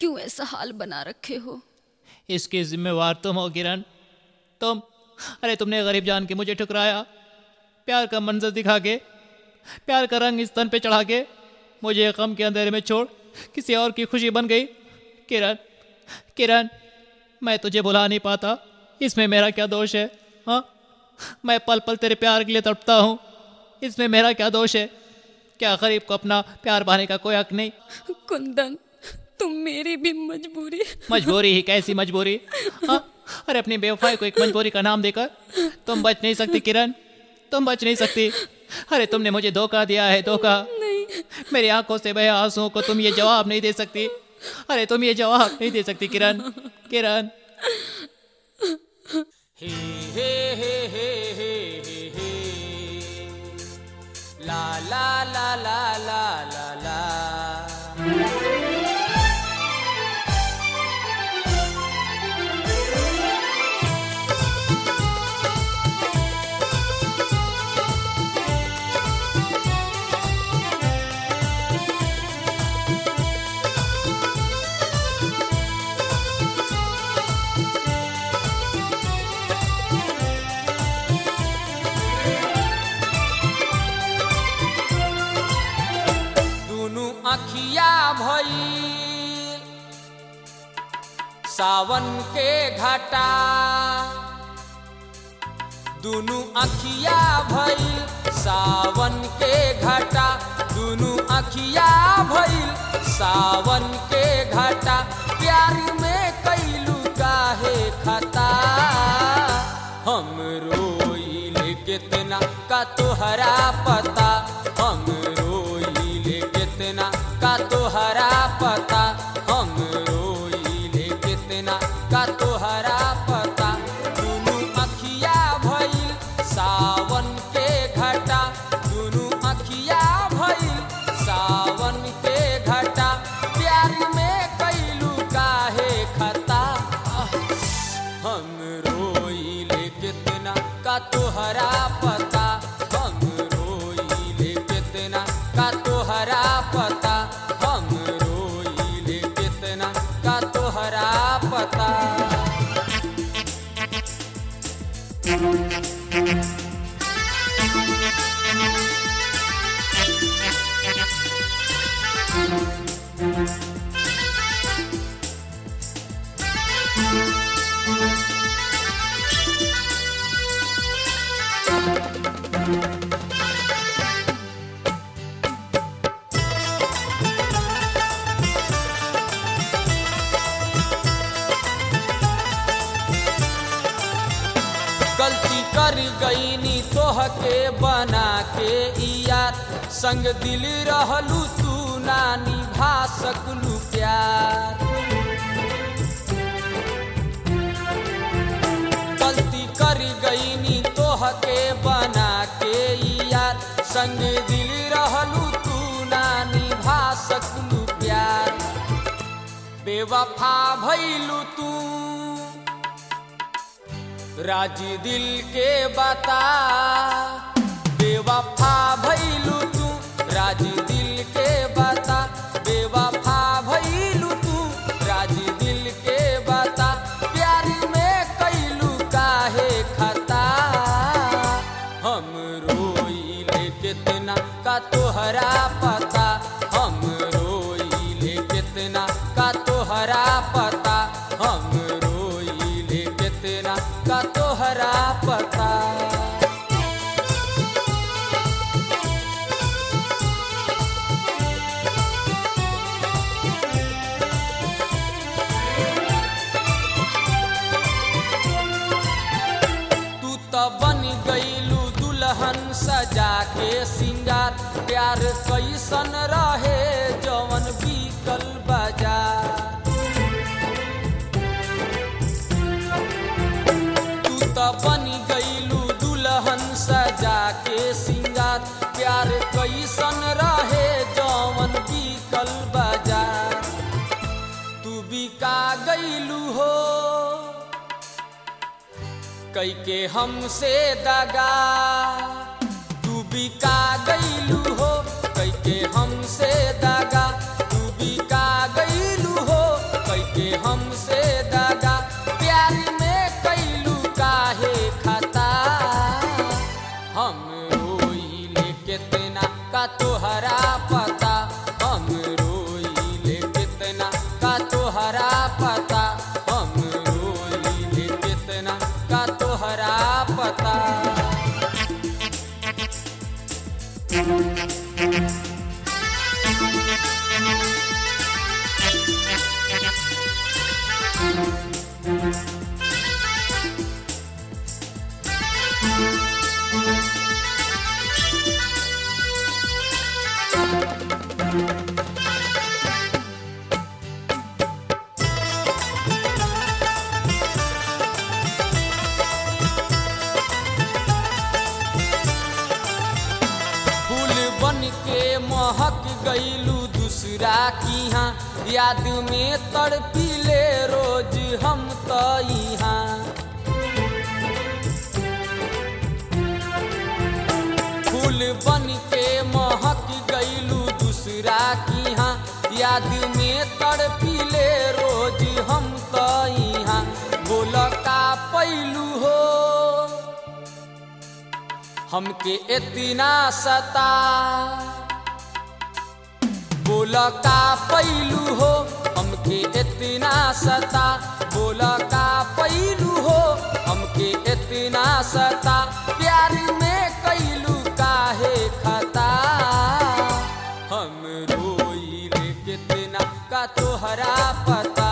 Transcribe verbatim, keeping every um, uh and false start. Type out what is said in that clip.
क्यों ऐसा हाल बना रखे हो? इसकी जिम्मेवार तुम हो किरण, तुम। अरे तुमने गरीब जान के मुझे ठुकराया, प्यार का मंजर दिखा के, प्यार का रंग इस तन पे चढ़ा के मुझे गम के अंधेरे में छोड़ किसी और की खुशी बन गई। किरण, किरण, मैं तुझे भुला नहीं पाता, इसमें मेरा क्या दोष है? हाँ, मैं पल पल तेरे प्यार के लिए तड़पता हूँ, इसमें मेरा क्या दोष है? क्या गरीब को अपना प्यार पाने का कोई हक नहीं? कुंदन, तुम मेरी भी मजबूरी मजबूरी ही कैसी मजबूरी? हाँ, अरे अपनी बेवफाई को एक मजबूरी का नाम देकर तुम बच नहीं सकती किरण, तुम बच नहीं सकती। अरे तुमने मुझे धोखा दिया है, धोखा। नहीं, मेरी आंखों से बहे आंसुओं को तुम ये जवाब नहीं दे सकती। अरे तुम ये जवाब नहीं दे सकती किरण, किरण। हे हे हे हे हे हे ला ला ला ला ला ला ला। अखिया भइल सावन के घाटा, दुनु अखिया भइल सावन के घाटा, दुनु अखिया भइल सावन के घाटा। प्यार में कैलू काहे खता, हम रोइल कितना का तोहरा पता, हम रोइल कितना का तोहरा पता, हम रोइले कितना का तोहरा पता। दुनु अखिया भइल सावन के घाटा, दुनु अखिया भइल सावन के घाटा। प्यार में कैलू काहे खता, हम रोइले कितना का तोहरा पता, हम रोइले कितना का तोहरा पता, हम रोइले कितना का तोहरा पता। गलती कर गईनी तोह के बना के यार, संग दिल रहलू तू ना निभा सकलू प्यार। गलती कर गईनी तोह के बना के यार, संग दिल रहलू तू ना निभा सकलू प्यार। बेवफा भइलू तू राजी दिल के बता, बेवफा भइलू तू राजी दिल के बता, बेवफा भइलू तू राजी दिल के बता। प्यार में कैलू काहे खता, हम रोइले कितना का तोहरा पता, हम रोइले कितना का तोहरा पता, हम रोइले कितना का तोहरा पता। तू तो बन गईलू दुल्हन सजा के सिंगार, प्यार कैसन रहे जवन बिकल बाजार। बन गईलू दुल्हन सजा के सिंगार, प्यार कैसन रहे जवन बिकल बाजार। तू बिका गईलू हो कई के हमसे दगा, तू बिका गईलू हो कई के हमसे दगा, तू बिका गईलू हो का तोहरा पता, हम रोइले कितना का तोहरा पता। फूल बन के महक गईलू दूसरा की हाँ, याद में तड़पीले रोज हम तो यहाँ। फूल बन के महक गईलू दूसरा की हाँ, याद में तड़पीले रोज हम तो यहाँ। बोल का पैलू हो हमके इतना सता, बोल का पैलू हो हमके इतना सता, बोल का पैलू हो हमके इतना सता। प्यार में कैलू काहे खता, हम रोइले कितना का तोहरा पता।